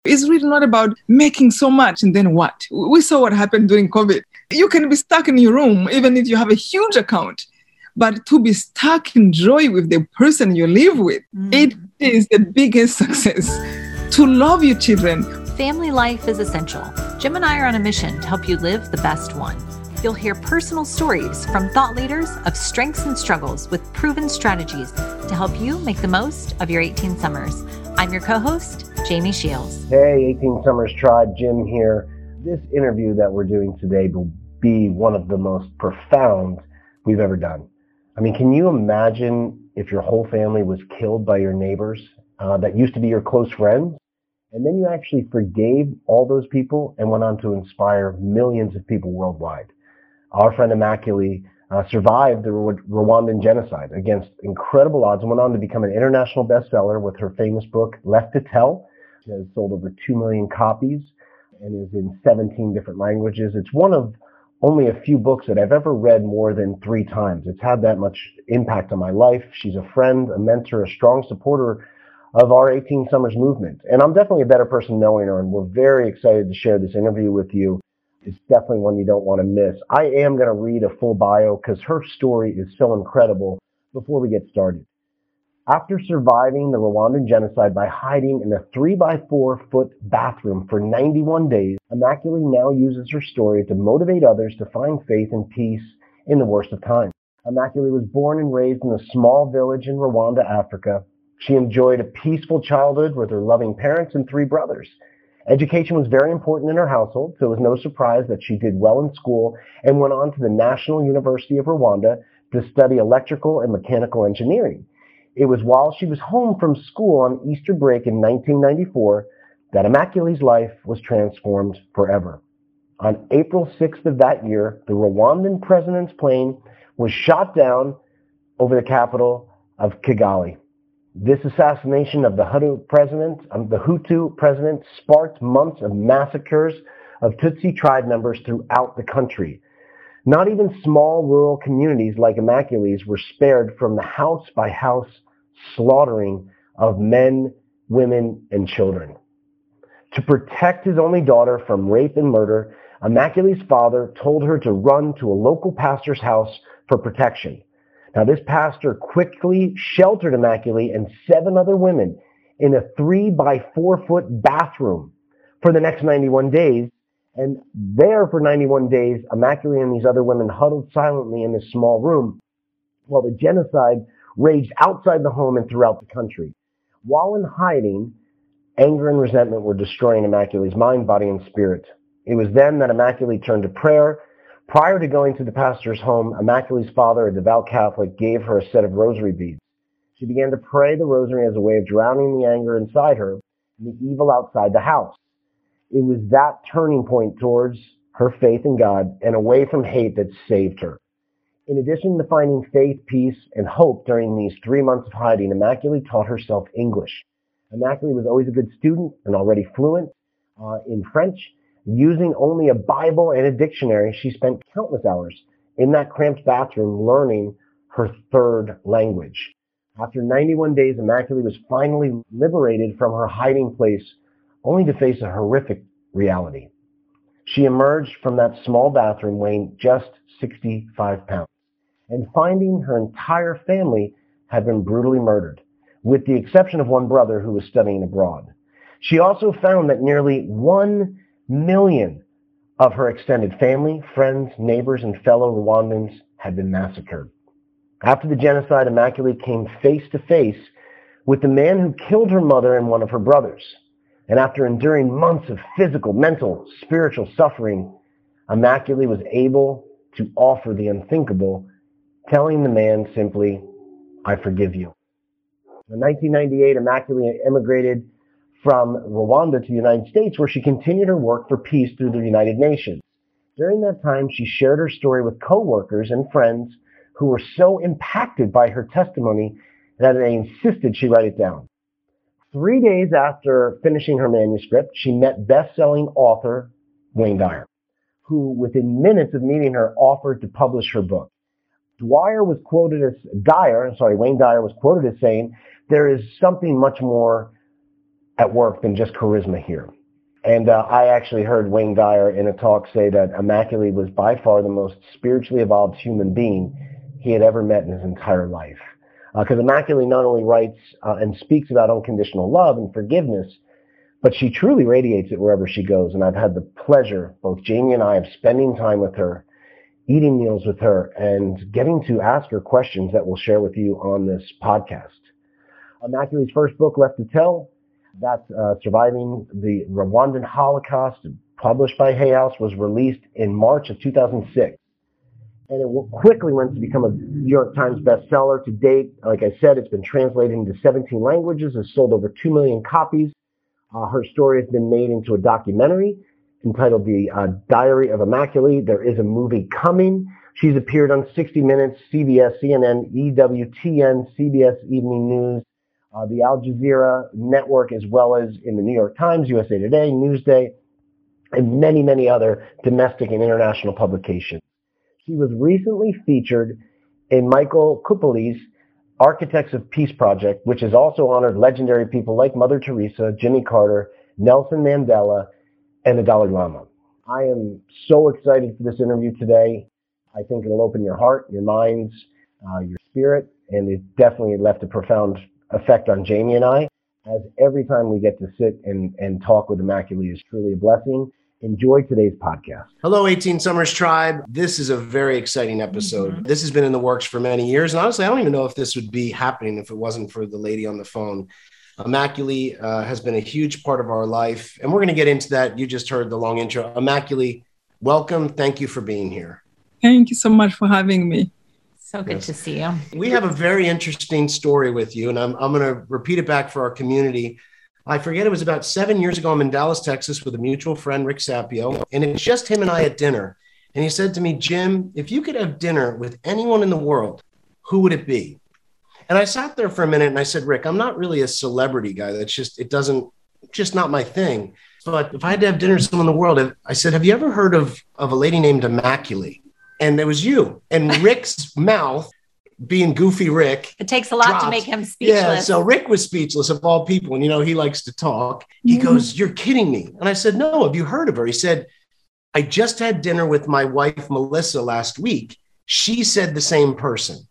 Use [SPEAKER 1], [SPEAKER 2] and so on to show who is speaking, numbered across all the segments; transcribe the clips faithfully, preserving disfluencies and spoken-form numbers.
[SPEAKER 1] It's really not about making so much and then what? We saw what happened during COVID. You can be stuck in your room, even if you have a huge account. But to be stuck in joy with the person you live with, mm. it is the biggest success. To love your children.
[SPEAKER 2] Family life is essential. Jim and I are on a mission to help you live the best one. You'll hear personal stories from thought leaders of strengths and struggles with proven strategies to help you make the most of your eighteen summers. I'm your co-host, Jamie Shields.
[SPEAKER 3] Hey, eighteen Summers Tribe, Jim here. This interview that we're doing today will be one of the most profound we've ever done. I mean, can you imagine if your whole family was killed by your neighbors uh, that used to be your close friends? And then you actually forgave all those people and went on to inspire millions of people worldwide. Our friend Immaculée uh, survived the Rwandan genocide against incredible odds and went on to become an international bestseller with her famous book, Left to Tell. It has sold over two million copies and is in seventeen different languages. It's one of only a few books that I've ever read more than three times. It's had that much impact on my life. She's a friend, a mentor, a strong supporter of our eighteen Summers movement. And I'm definitely a better person knowing her, and we're very excited to share this interview with you. It's definitely one you don't want to miss. I am going to read a full bio because her story is so incredible before we get started. After surviving the Rwandan genocide by hiding in a three by four foot bathroom for ninety-one days, Immaculée now uses her story to motivate others to find faith and peace in the worst of times. Immaculée was born and raised in a small village in Rwanda, Africa. She enjoyed a peaceful childhood with her loving parents and three brothers. Education was very important in her household, so it was no surprise that she did well in school and went on to the National University of Rwanda to study electrical and mechanical engineering. It was while she was home from school on Easter break in nineteen ninety-four that Immaculée's life was transformed forever. On April sixth of that year, the Rwandan president's plane was shot down over the capital of Kigali. This assassination of the Hutu president, of the Hutu president sparked months of massacres of Tutsi tribe members throughout the country. Not even small rural communities like Immaculée's were spared from the house-by-house slaughtering of men, women, and children. To protect his only daughter from rape and murder, Immaculée's father told her to run to a local pastor's house for protection. Now, this pastor quickly sheltered Immaculée and seven other women in a three by four foot bathroom for the next ninety-one days. And there for ninety-one days, Immaculée and these other women huddled silently in this small room while the genocide raged outside the home and throughout the country. While in hiding, anger and resentment were destroying Immaculée's mind, body, and spirit. It was then that Immaculée turned to prayer. Prior to going to the pastor's home, Immaculée's father, a devout Catholic, gave her a set of rosary beads. She began to pray the rosary as a way of drowning the anger inside her and the evil outside the house. It was that turning point towards her faith in God and away from hate that saved her. In addition to finding faith, peace, and hope during these three months of hiding, Immaculée taught herself English. Immaculée was always a good student and already fluent uh, in French. Using only a Bible and a dictionary, she spent countless hours in that cramped bathroom learning her third language. After ninety-one days, Immaculée was finally liberated from her hiding place, only to face a horrific reality. She emerged from that small bathroom weighing just sixty-five pounds and finding her entire family had been brutally murdered, with the exception of one brother who was studying abroad. She also found that nearly one million of her extended family, friends, neighbors, and fellow Rwandans had been massacred. After the genocide, Immaculée came face to face with the man who killed her mother and one of her brothers. And after enduring months of physical, mental, spiritual suffering, Immaculée was able to offer the unthinkable, telling the man simply, "I forgive you." In nineteen ninety-eight, Immaculée emigrated from Rwanda to the United States, where she continued her work for peace through the United Nations. During that time, she shared her story with co-workers and friends who were so impacted by her testimony that they insisted she write it down. Three days after finishing her manuscript, she met best-selling author Wayne Dyer, who within minutes of meeting her offered to publish her book. Dwyer was quoted as Dyer, sorry, Wayne Dyer was quoted as saying, "There is something much more at work than just charisma here. And uh, I actually heard Wayne Dyer in a talk say that Immaculée was by far the most spiritually evolved human being he had ever met in his entire life. Because uh, Immaculée not only writes uh, and speaks about unconditional love and forgiveness, but she truly radiates it wherever she goes. And I've had the pleasure, both Jamie and I, of spending time with her, eating meals with her, and getting to ask her questions that we'll share with you on this podcast. Immaculée's first book, Left to Tell, that's uh, Surviving the Rwandan Holocaust, published by Hay House, was released in March of two thousand six. And it quickly went to become a New York Times bestseller. To date, like I said, it's been translated into seventeen languages, has sold over two million copies. Uh, her story has been made into a documentary entitled The uh, Diary of Immaculée. There is a movie coming. She's appeared on sixty minutes, C B S, C N N, E W T N, C B S Evening News, uh, the Al Jazeera Network, as well as in the New York Times, U S A Today, Newsday, and many, many other domestic and international publications. She was recently featured in Michael Kupali's Architects of Peace Project, which has also honored legendary people like Mother Teresa, Jimmy Carter, Nelson Mandela, and the Dalai Lama. I am so excited for this interview today. I think it'll open your heart, your minds, uh, your spirit, and it definitely left a profound effect on Jamie and I, as every time we get to sit and, and talk with Immaculée is truly a blessing. Enjoy today's podcast.
[SPEAKER 4] Hello, eighteen Summers Tribe. This is a very exciting episode. Mm-hmm. This has been in the works for many years. And honestly, I don't even know if this would be happening if it wasn't for the lady on the phone. Immaculée uh, has been a huge part of our life. And we're going to get into that. You just heard the long intro. Immaculée, welcome. Thank you for being here.
[SPEAKER 1] Thank you so much for having me.
[SPEAKER 2] So good yes. to see you.
[SPEAKER 4] We have a very interesting story with you. And I'm, I'm going to repeat it back for our community. I forget, it was about seven years ago. I'm in Dallas, Texas with a mutual friend, Rick Sapio, and it's just him and I at dinner. And he said to me, Jim, if you could have dinner with anyone in the world, who would it be? And I sat there for a minute and I said, Rick, I'm not really a celebrity guy. That's just, it doesn't, just not my thing. But if I had to have dinner with someone in the world, I said, have you ever heard of, of a lady named Immaculée? And it was you. And Rick's mouth, being goofy Rick.
[SPEAKER 2] It takes a lot dropped. to make him speechless.
[SPEAKER 4] Yeah, so Rick was speechless of all people. And, you know, he likes to talk. He mm-hmm. goes, you're kidding me. And I said, no, have you heard of her? He said, I just had dinner with my wife, Melissa, last week. She said the same person.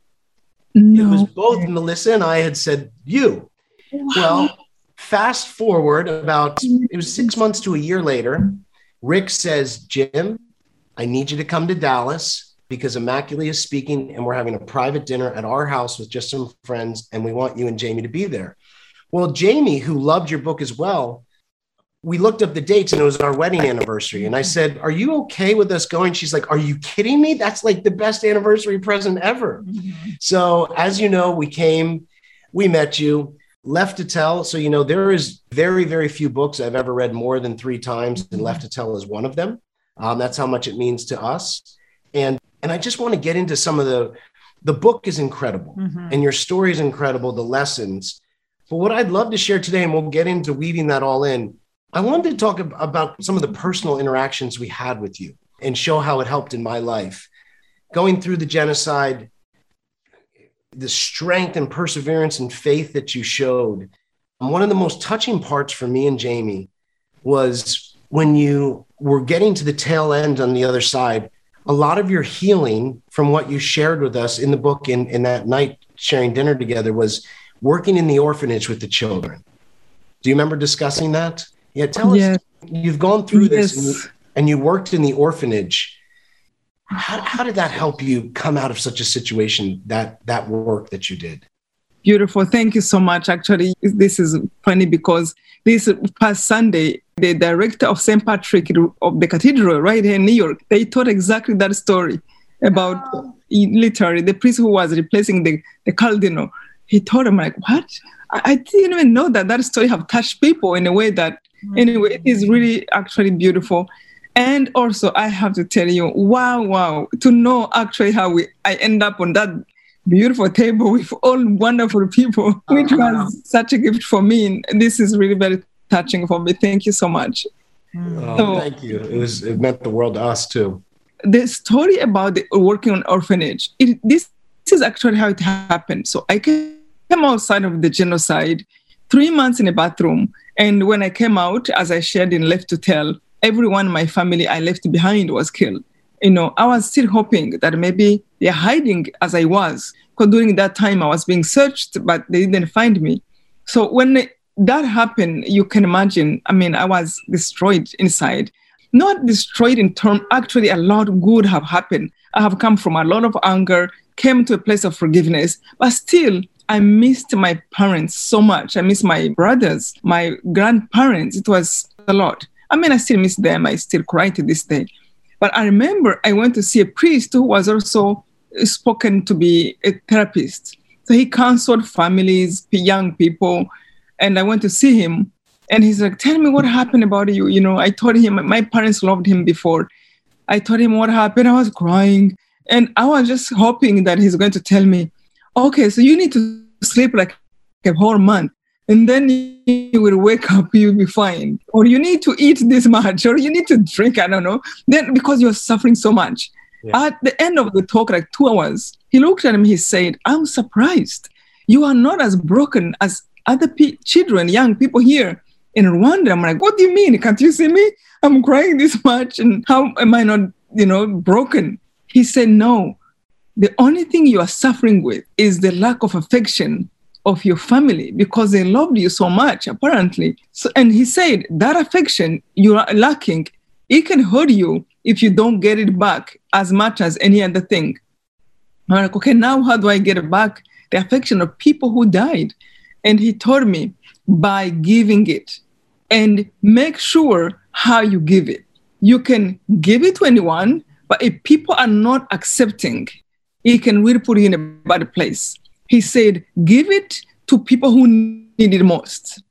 [SPEAKER 4] No. It was both Melissa and I had said you. Wow. Well, fast forward about, it was six months to a year later, Rick says, Jim, I need you to come to Dallas, because Immaculée is speaking and we're having a private dinner at our house with just some friends and we want you and Jamie to be there. Well, Jamie, who loved your book as well, we looked up the dates and it was our wedding anniversary. And I said, are you okay with us going? She's like, are you kidding me? That's like the best anniversary present ever. Mm-hmm. So as you know, we came, we met you, Left to Tell. So, you know, there is very, very few books I've ever read more than three times, and Left to Tell is one of them. Um, that's how much it means to us. And And I just want to get into some of the, the book is incredible mm-hmm. and your story is incredible, the lessons. But what I'd love to share today, and we'll get into weaving that all in, I wanted to talk about some of the personal interactions we had with you and show how it helped in my life. Going through the genocide, the strength and perseverance and faith that you showed. And one of the most touching parts for me and Jamie was when you were getting to the tail end on the other side. A lot of your healing from what you shared with us in the book in, in that night sharing dinner together was working in the orphanage with the children. Do you remember discussing that? Yeah, tell yes. us, you've gone through yes. this and you, and you worked in the orphanage. How, how did that help you come out of such a situation, that, that work that you did?
[SPEAKER 1] Beautiful. Thank you so much. Actually, this is funny because this past Sunday, the director of Saint Patrick of the cathedral right here in New York, they told exactly that story about oh. literally the priest who was replacing the, the cardinal. He told him like, what? I, I didn't even know that that story have touched people in a way that, mm-hmm. anyway, it is really actually beautiful. And also I have to tell you, wow, wow, to know actually how we I end up on that beautiful table with all wonderful people, which was such a gift for me. And this is really very touching for me. Thank you so much.
[SPEAKER 4] Oh, so, thank you. It was it meant the world to us too.
[SPEAKER 1] The story about the working on orphanage, it, this, this is actually how it happened. So I came outside of the genocide three months in a bathroom. And when I came out, as I shared in Left to Tell, everyone in my family I left behind was killed. You know, I was still hoping that maybe they're hiding as I was. Because during that time I was being searched, but they didn't find me. So when that happened, you can imagine, I mean, I was destroyed inside. Not destroyed in terms, actually a lot of good have happened. I have come from a lot of anger, came to a place of forgiveness, but still I missed my parents so much. I miss my brothers, my grandparents. It was a lot. I mean, I still miss them. I still cry to this day. But I remember I went to see a priest who was also spoken to be a therapist. So he counseled families, young people, and I went to see him. And he's like, tell me what happened about you. You know, I told him my parents loved him before. I told him what happened. I was crying. And I was just hoping that he's going to tell me, okay, so you need to sleep like a whole month. And then you will wake up, you'll be fine. Or you need to eat this much, or you need to drink, I don't know. Then because you're suffering so much. Yeah. At the end of the talk, like two hours, he looked at me, he said, I'm surprised. You are not as broken as other pe- children, young people here in Rwanda. I'm like, what do you mean? Can't you see me? I'm crying this much. And how am I not, you know, broken? He said, no, the only thing you are suffering with is the lack of affection of your family because they loved you so much, apparently. So, and he said that affection you are lacking, it can hurt you if you don't get it back as much as any other thing. I'm like, okay, now how do I get back the affection of people who died? And he told me, by giving it, and make sure how you give it. You can give it to anyone, but if people are not accepting, it can really put you in a bad place. He said, give it to people who need it most.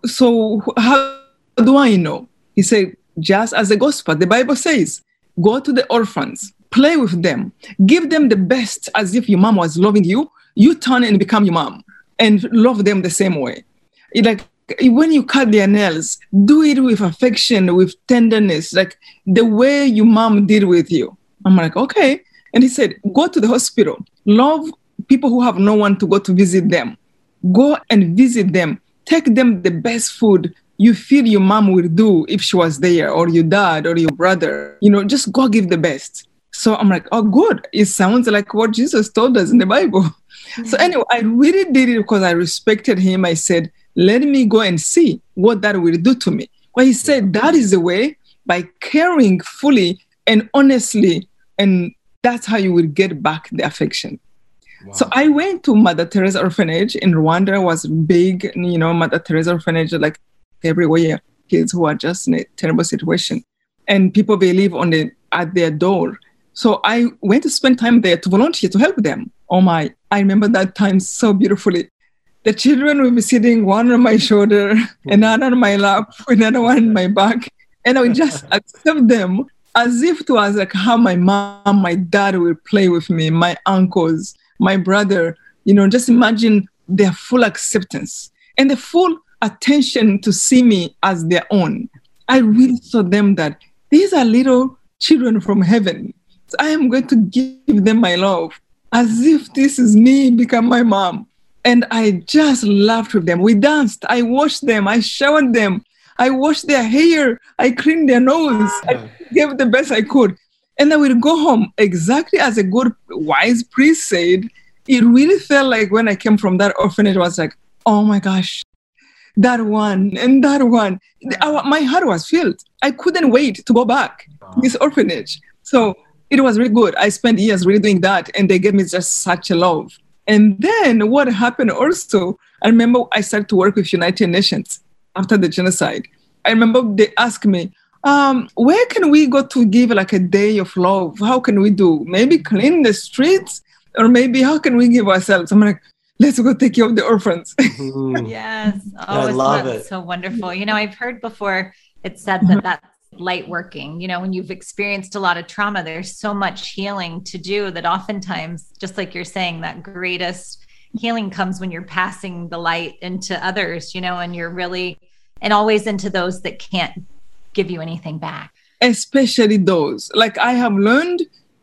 [SPEAKER 1] So how do I know? He said, just as the gospel, the Bible says, go to the orphans, play with them, give them the best as if your mom was loving you. You turn and become your mom and love them the same way. It like when you cut their nails, do it with affection, with tenderness, like the way your mom did with you. I'm like, okay. And he said, go to the hospital, love people who have no one to go to visit them. Go and visit them. Take them the best food you feel your mom will do if she was there, or your dad or your brother. You know, just go give the best. So I'm like, oh, good. It sounds like what Jesus told us in the Bible. Mm-hmm. So anyway, I really did it because I respected him. I said, let me go and see what that will do to me. Well, he said, that is the way, by caring fully and honestly, and that's how you will get back the affection. Wow. So I went to Mother Teresa Orphanage in Rwanda. It was big, you know, Mother Teresa Orphanage, like everywhere, kids who are just in a terrible situation. And people, they live on the, at their door. So I went to spend time there to volunteer to help them. Oh my, I remember that time so beautifully. The children will be sitting one on my shoulder, another on my lap, another one on my back. And I would just accept them as if it was like how my mom, my dad will play with me, my uncles, my brother. You know, just imagine their full acceptance and the full attention to see me as their own. I really saw them that these are little children from heaven. So I am going to give them my love as if this is me become my mom. And I just laughed with them. We danced. I washed them. I showered them. I washed their hair. I cleaned their nose. I gave the best I could. And I would go home exactly as a good, wise priest said. It really felt like when I came from that orphanage, it was like, oh my gosh, that one and that one. My heart was filled. I couldn't wait to go back to this orphanage. So it was really good. I spent years really doing that. And they gave me just such a love. And then what happened also, I remember I started to work with United Nations after the genocide. I remember they asked me, um, where can we go to give like a day of love? How can we do? Maybe clean the streets? Or maybe how can we give ourselves? I'm like, let's go take care of the orphans.
[SPEAKER 2] Yes. Oh,
[SPEAKER 4] I love it.
[SPEAKER 2] So wonderful. You know, I've heard before it said that that's light working. You know, when you've experienced a lot of trauma, there's so much healing to do that oftentimes, just like you're saying, that greatest healing comes when you're passing the light into others, you know, and you're really, and always into those that can't give you anything back.
[SPEAKER 1] Especially those, like I have learned,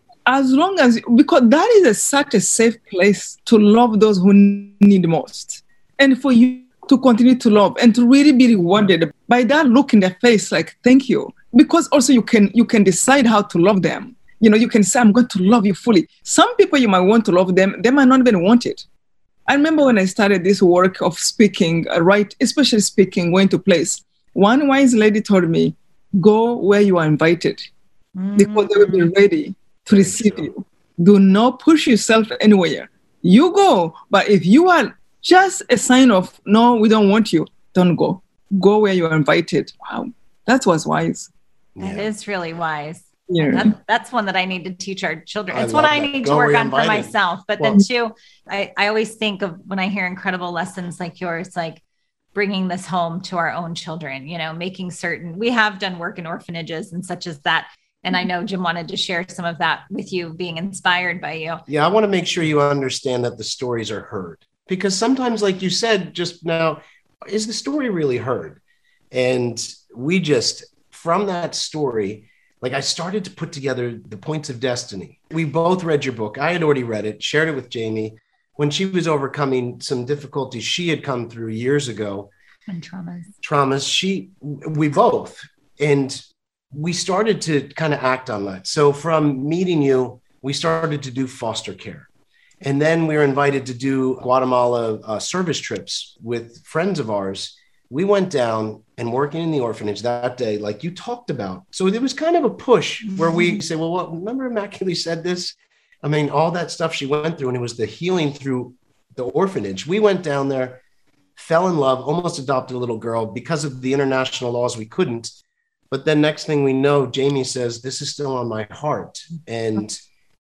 [SPEAKER 1] as long as, because that is a, such a safe place to love those who need most. And for you to continue to love and to really be rewarded by that look in their face, like, thank you. Because also you can you can decide how to love them. You know, you can say, I'm going to love you fully. Some people you might want to love them, they might not even want it. I remember when I started this work of speaking, uh, right, especially speaking, going to place, one wise lady told me, go where you are invited, mm-hmm. because they will be ready to receive you. Do not push yourself anywhere. You go, but if you are just a sign of, no, we don't want you, don't go. Go where you are invited. Wow, that was wise.
[SPEAKER 2] That yeah. is really wise.
[SPEAKER 1] Yeah.
[SPEAKER 2] That, that's one that I need to teach our children.
[SPEAKER 4] I
[SPEAKER 2] it's what I
[SPEAKER 4] that.
[SPEAKER 2] need
[SPEAKER 4] Go
[SPEAKER 2] to work on
[SPEAKER 4] invited.
[SPEAKER 2] for myself. But
[SPEAKER 4] well,
[SPEAKER 2] then too, I, I always think of when I hear incredible lessons like yours, like bringing this home to our own children, you know, making certain we have done work in orphanages and such as that. And I know Jim wanted to share some of that with you, being inspired by you.
[SPEAKER 4] Yeah, I want to make sure you understand that the stories are heard. Because sometimes, like you said just now, is the story really heard? And we just, from that story, like I started to put together the points of destiny. We both read your book. I had already read it, shared it with Jamie. When she was overcoming some difficulties she had come through years ago.
[SPEAKER 2] And traumas.
[SPEAKER 4] Traumas, she, we both. And we started to kind of act on that. So from meeting you, we started to do foster care. And then we were invited to do Guatemala uh, service trips with friends of ours. We went down and working in the orphanage that day, like you talked about. So there was kind of a push where we say, well, what, remember Immaculée said this? I mean, all that stuff she went through, and it was the healing through the orphanage. We went down there, fell in love, almost adopted a little girl. Because of the international laws, we couldn't. But then next thing we know, Jamie says, this is still on my heart. And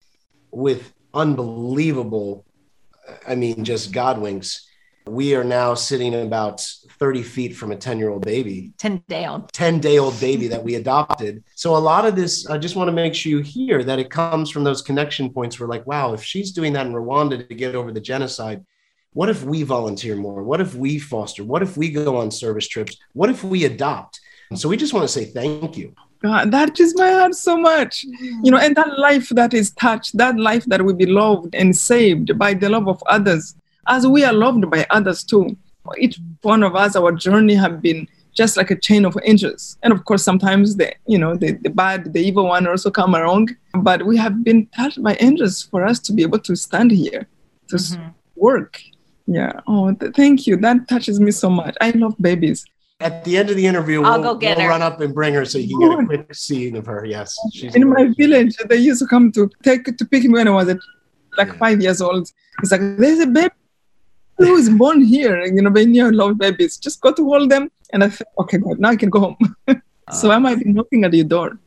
[SPEAKER 4] with unbelievable, I mean, just God winks, we are now sitting about thirty feet from a ten-year-old baby.
[SPEAKER 2] ten-day-old.
[SPEAKER 4] ten-day-old baby that we adopted. So a lot of this, I just want to make sure you hear that it comes from those connection points where like, wow, if she's doing that in Rwanda to get over the genocide, what if we volunteer more? What if we foster? What if we go on service trips? What if we adopt? So we just want to say thank you.
[SPEAKER 1] God, that touches my heart so much. You know, and that life that is touched, that life that will be loved and saved by the love of others, as we are loved by others too. Each one of us, our journey have been just like a chain of angels. And of course, sometimes the, you know, the, the bad, the evil one also come along. But we have been touched by angels for us to be able to stand here, to mm-hmm. work. Yeah. Oh, th- thank you. That touches me so much. I love babies.
[SPEAKER 4] At the end of the interview,
[SPEAKER 2] I'll
[SPEAKER 4] we'll,
[SPEAKER 2] go get
[SPEAKER 4] we'll
[SPEAKER 2] her.
[SPEAKER 4] run up and bring her so you can get a quick scene of her. Yes. She's
[SPEAKER 1] in my village, they used to come to take to pick me when I was at, like yeah. five years old. It's like, there's a baby who is born here. You know, when you love babies, just go to hold them. And I thought, okay, God, now I can go home. So I might be knocking at your door.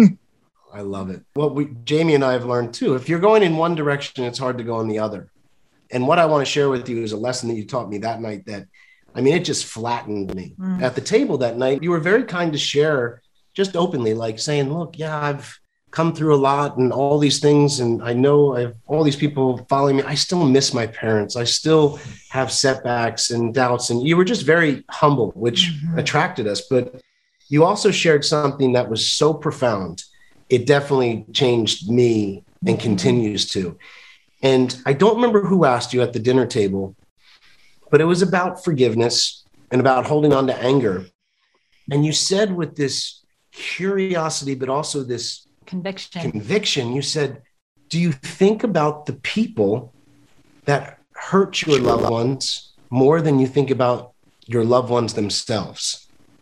[SPEAKER 4] I love it. What we, Jamie and I have learned too, if you're going in one direction, it's hard to go in the other. And what I want to share with you is a lesson that you taught me that night that, I mean, it just flattened me. Mm. At the table that night, you were very kind to share just openly, like saying, look, yeah, I've come through a lot and all these things. And I know I have all these people following me. I still miss my parents. I still have setbacks and doubts. And you were just very humble, which mm-hmm. attracted us. But you also shared something that was so profound. It definitely changed me and mm-hmm. continues to. And I don't remember who asked you at the dinner table, but it was about forgiveness and about holding on to anger. And you said with this curiosity, but also this
[SPEAKER 2] conviction,
[SPEAKER 4] conviction, you said, do you think about the people that hurt your loved ones more than you think about your loved ones themselves?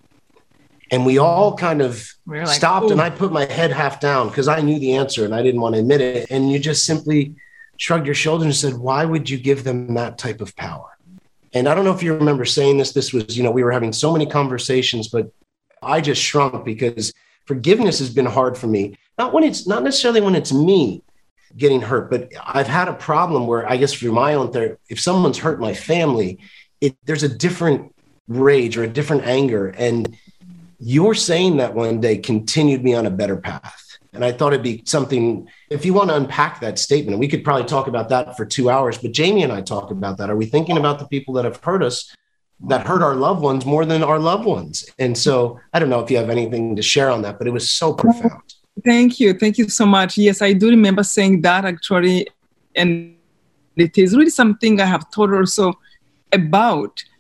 [SPEAKER 4] And we all kind of we like, stopped Ooh. And I put my head half down because I knew the answer and I didn't want to admit it. And you just simply shrugged your shoulders and said, why would you give them that type of power? And I don't know if you remember saying this, this was, you know, we were having so many conversations, but I just shrunk because forgiveness has been hard for me. Not when it's not necessarily when it's me getting hurt, but I've had a problem where I guess through my own therapy, if someone's hurt my family, it, there's a different rage or a different anger. And your saying that one day continued me on a better path. And I thought it'd be something, if you want to unpack that statement, we could probably talk about that for two hours, but Jamie and I talk about that. Are we thinking about the people that have hurt us, that hurt our loved ones more than our loved ones? And so I don't know if you have anything to share on that, but it was so profound.
[SPEAKER 1] Thank you. Thank you so much. Yes, I do remember saying that actually. And it is really something I have thought also about,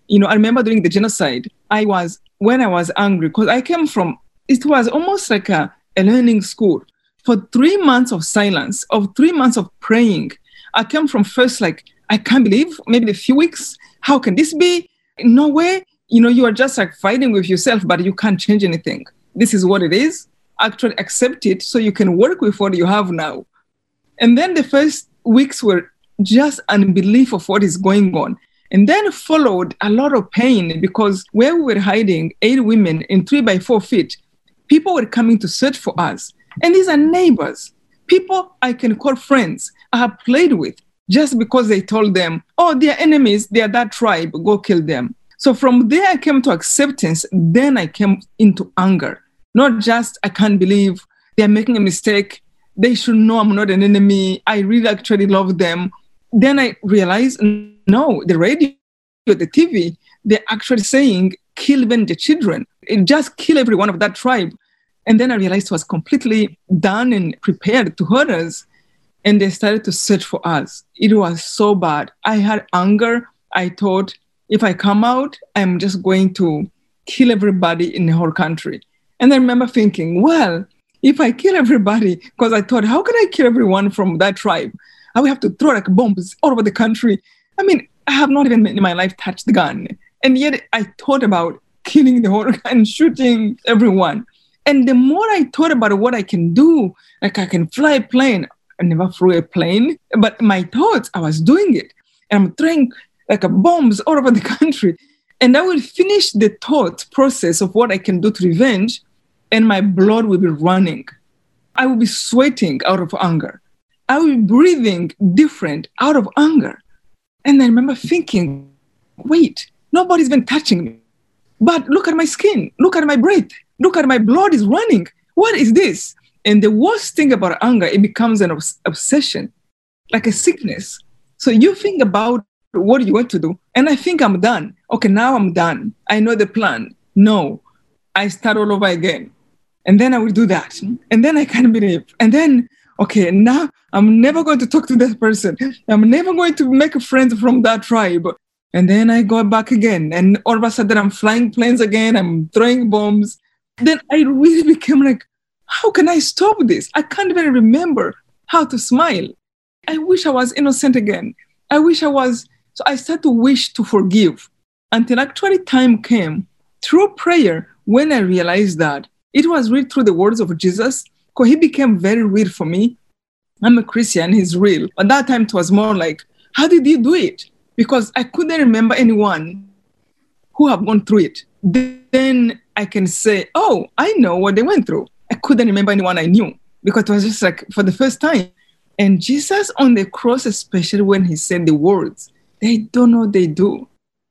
[SPEAKER 1] You know, I remember during the genocide, I was, when I was angry, because I came from, it was almost like a, a learning school. For three months of silence, of three months of praying, I came from first like, I can't believe, maybe a few weeks, how can this be? No way. You know, you are just like fighting with yourself, but you can't change anything. This is what it is. Actually accept it so you can work with what you have now. And then the first weeks were just unbelief of what is going on. And then followed a lot of pain because where we were hiding, eight women in three by four feet, people were coming to search for us. And these are neighbors, people I can call friends, I have played with just because they told them, oh, they're enemies, they're that tribe, go kill them. So from there I came to acceptance, then I came into anger. Not just, I can't believe they're making a mistake, they should know I'm not an enemy, I really actually love them. Then I realized, no, the radio, the T V, they're actually saying, kill even the children, just kill every one of that tribe. And then I realized it was completely done and prepared to hurt us. And they started to search for us. It was so bad. I had anger. I thought, if I come out, I'm just going to kill everybody in the whole country. And I remember thinking, well, if I kill everybody, because I thought, how can I kill everyone from that tribe? I would have to throw like bombs all over the country. I mean, I have not even in my life touched the gun. And yet I thought about killing the whole and shooting everyone. And the more I thought about what I can do, like I can fly a plane. I never flew a plane, but my thoughts, I was doing it. And I'm throwing like a bombs all over the country. And I will finish the thought process of what I can do to revenge, and my blood will be running. I will be sweating out of anger. I will be breathing different out of anger. And I remember thinking, wait, nobody's been touching me. But look at my skin, look at my breath, look at my blood is running. What is this? And the worst thing about anger, it becomes an obs- obsession, like a sickness. So you think about what you want to do, and I think I'm done. Okay, now I'm done. I know the plan. No, I start all over again. And then I will do that. And then I can't believe. And then, okay, now I'm never going to talk to that person. I'm never going to make friends from that tribe. And then I go back again. And all of a sudden I'm flying planes again. I'm throwing bombs. Then I really became like, how can I stop this? I can't even remember how to smile. I wish I was innocent again. I wish I was. So I started to wish to forgive until actually time came through prayer when I realized that it was real through the words of Jesus, because he became very real for me. I'm a Christian, he's real. At that time, it was more like, how did you do it? Because I couldn't remember anyone who have gone through it. Then I can say, oh, I know what they went through. I couldn't remember anyone I knew because it was just like for the first time. And Jesus on the cross, especially when he said the words, they don't know what they do.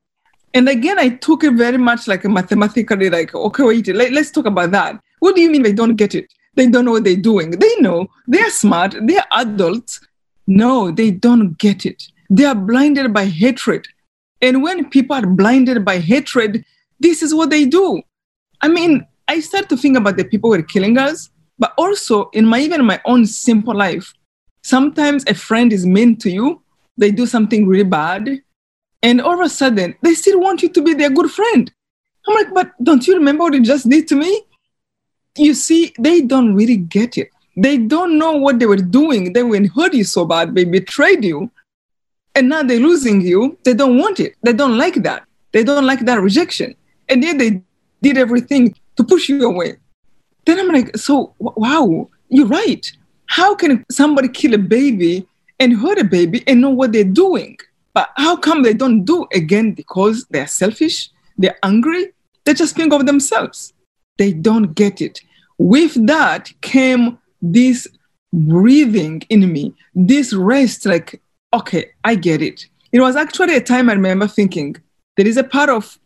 [SPEAKER 1] And again, I took it very much like a mathematically, like, okay, wait, let, let's talk about that. What do you mean they don't get it? They don't know what they're doing. They know, they're smart, they're adults. No, they don't get it. They are blinded by hatred. And when people are blinded by hatred, this is what they do. I mean, I started to think about the people who are killing us, but also in my even in my own simple life, sometimes a friend is mean to you, they do something really bad, and all of a sudden, they still want you to be their good friend. I'm like, but don't you remember what you just did to me? You see, they don't really get it. They don't know what they were doing. They were hurt you so bad, they betrayed you, and now they're losing you. They don't want it. They don't like that. They don't like that rejection. And yet they did everything to push you away. Then I'm like, so, wow, you're right. How can somebody kill a baby and hurt a baby and know what they're doing? But how come they don't do again? Because they're selfish, they're angry, they just think of themselves. They don't get it. With that came this breathing in me, this rest, like, okay, I get it. It was actually a time I remember thinking, there is a part of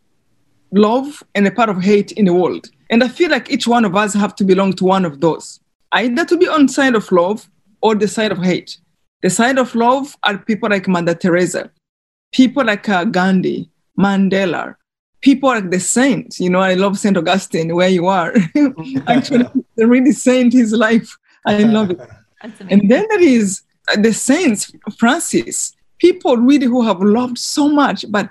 [SPEAKER 1] love and a part of hate in the world. And I feel like each one of us have to belong to one of those, either to be on the side of love or the side of hate. The side of love are people like Mother Teresa, people like uh, Gandhi, Mandela, people like the saints. You know, I love Saint Augustine, where you are. Actually, the really saint his life. I love it. And then there is the saints, Francis, people really who have loved so much, but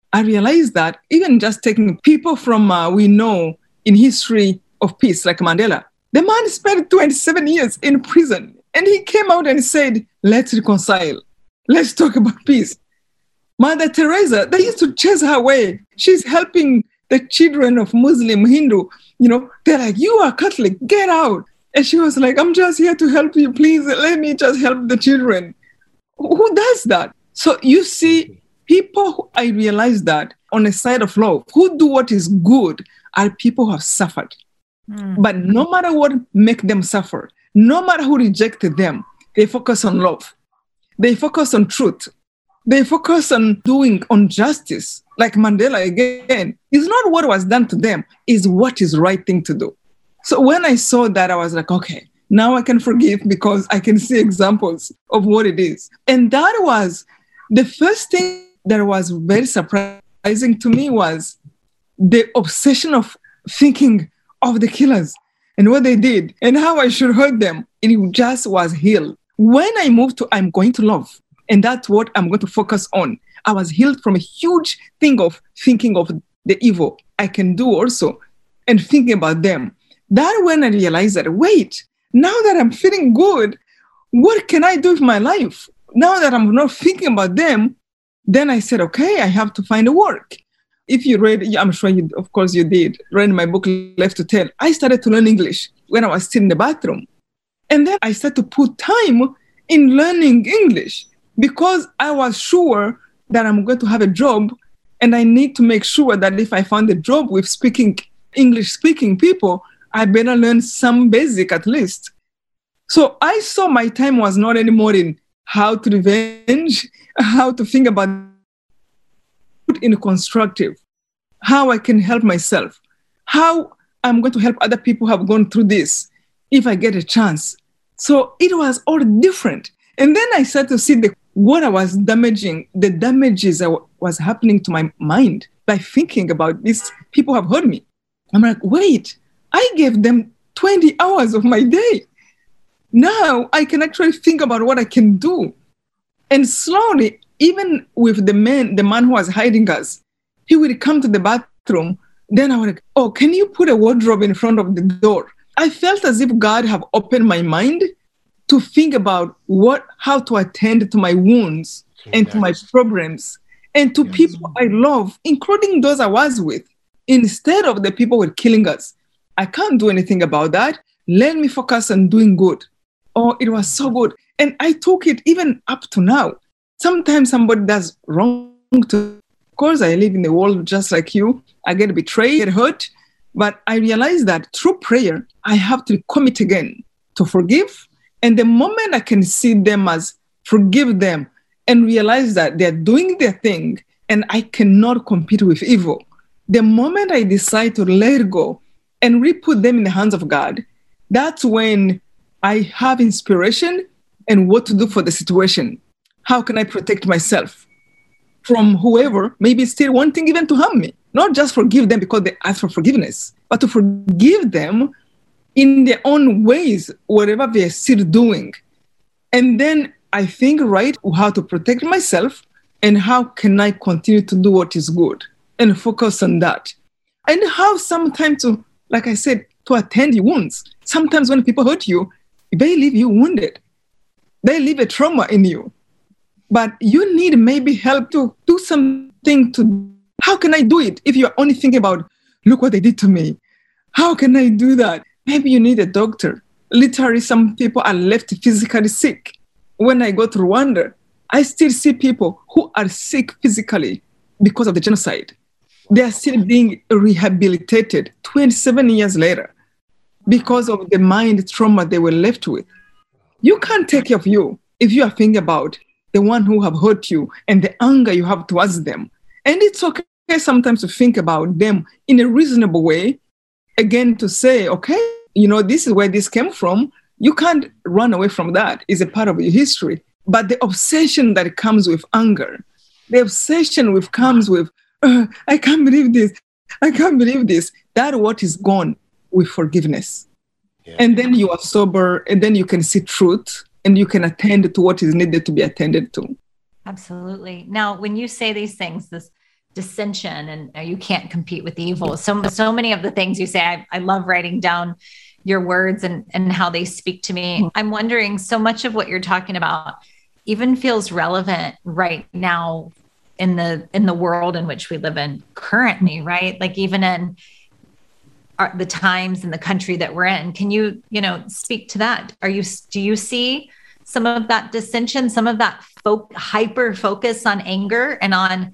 [SPEAKER 1] I realized that even just taking people from, uh, we know in history of peace, like Mandela, the man spent twenty-seven years in prison and he came out and said, let's reconcile. Let's talk about peace. Mother Teresa, they used to chase her away. She's helping the children of Muslim, Hindu. You know, they're like, you are Catholic, get out. And she was like, I'm just here to help you. Please let me just help the children. Who does that? So you see, people, who, I realize that on the side of love, who do what is good are people who have suffered. Mm. But no matter what make them suffer, no matter who rejected them, they focus on love. They focus on truth. They focus on doing on justice. Like Mandela again, it's not what was done to them, it's what is right thing to do. So when I saw that, I was like, okay, now I can forgive because I can see examples of what it is. And that was the first thing that was very surprising to me was the obsession of thinking of the killers and what they did and how I should hurt them. And it just was healed. When I moved to I'm going to love, and that's what I'm going to focus on, I was healed from a huge thing of thinking of the evil I can do also and thinking about them. That when I realized that, wait, now that I'm feeling good, what can I do with my life? Now that I'm not thinking about them, then I said, okay, I have to find a work. If you read, I'm sure you, of course you did, read my book, Left to Tell, I started to learn English when I was still in the bathroom. And then I started to put time in learning English because I was sure that I'm going to have a job and I need to make sure that if I found a job with speaking English-speaking people, I better learn some basic at least. So I saw my time was not anymore in how to revenge, how to think about it in constructive, how I can help myself, how I'm going to help other people who have gone through this if I get a chance. So it was all different. And then I started to see the, what I was damaging, the damages that was happening to my mind by thinking about these people have hurt me. I'm like, wait, I gave them twenty hours of my day. Now I can actually think about what I can do. And slowly, even with the man, the man who was hiding us, he would come to the bathroom. Then I would like, oh, can you put a wardrobe in front of the door? I felt as if God have opened my mind to think about what, how to attend to my wounds okay, and to my problems and to yes. people I love, including those I was with, instead of the people who were killing us. I can't do anything about that. Let me focus on doing good. Oh, it was so good. And I took it even up to now. Sometimes somebody does wrong to me. Of course, I live in the world just like you. I get betrayed, get hurt. But I realize that through prayer, I have to commit again to forgive. And the moment I can see them as forgive them and realize that they're doing their thing and I cannot compete with evil, the moment I decide to let it go and re-put them in the hands of God, that's when I have inspiration and what to do for the situation. How can I protect myself from whoever maybe still wanting even to harm me? Not just forgive them because they ask for forgiveness, but to forgive them in their own ways, whatever they're still doing. And then I think, right, how to protect myself and how can I continue to do what is good and focus on that. And how sometimes to, like I said, to attend your wounds. Sometimes when people hurt you, they leave you wounded. They leave a trauma in you. But you need maybe help to do something to, how can I do it? If you're only thinking about, look what they did to me. How can I do that? Maybe you need a doctor. Literally, some people are left physically sick. When I go to Rwanda, I still see people who are sick physically because of the genocide. They are still being rehabilitated twenty-seven years later because of the mind trauma they were left with. You can't take care of you if you are thinking about the one who have hurt you and the anger you have towards them. And it's okay sometimes to think about them in a reasonable way. Again, to say, okay, you know, this is where this came from. You can't run away from that. It's a part of your history. But the obsession that comes with anger, the obsession with comes with, uh, I can't believe this. I can't believe this. That what is gone with forgiveness. Yeah. And then you are sober, and then you can see truth, and you can attend to what is needed to be attended to.
[SPEAKER 2] Absolutely. Now, when you say these things, this dissension and uh, you can't compete with evil. So, so many of the things you say, I, I love writing down your words and, and how they speak to me. I'm wondering, so much of what you're talking about even feels relevant right now in the, in the world in which we live in currently, right? Like even in our, the times and the country that we're in. Can you, you know, speak to that? Are you, do you see some of that dissension, some of that fo- hyper focus on anger and on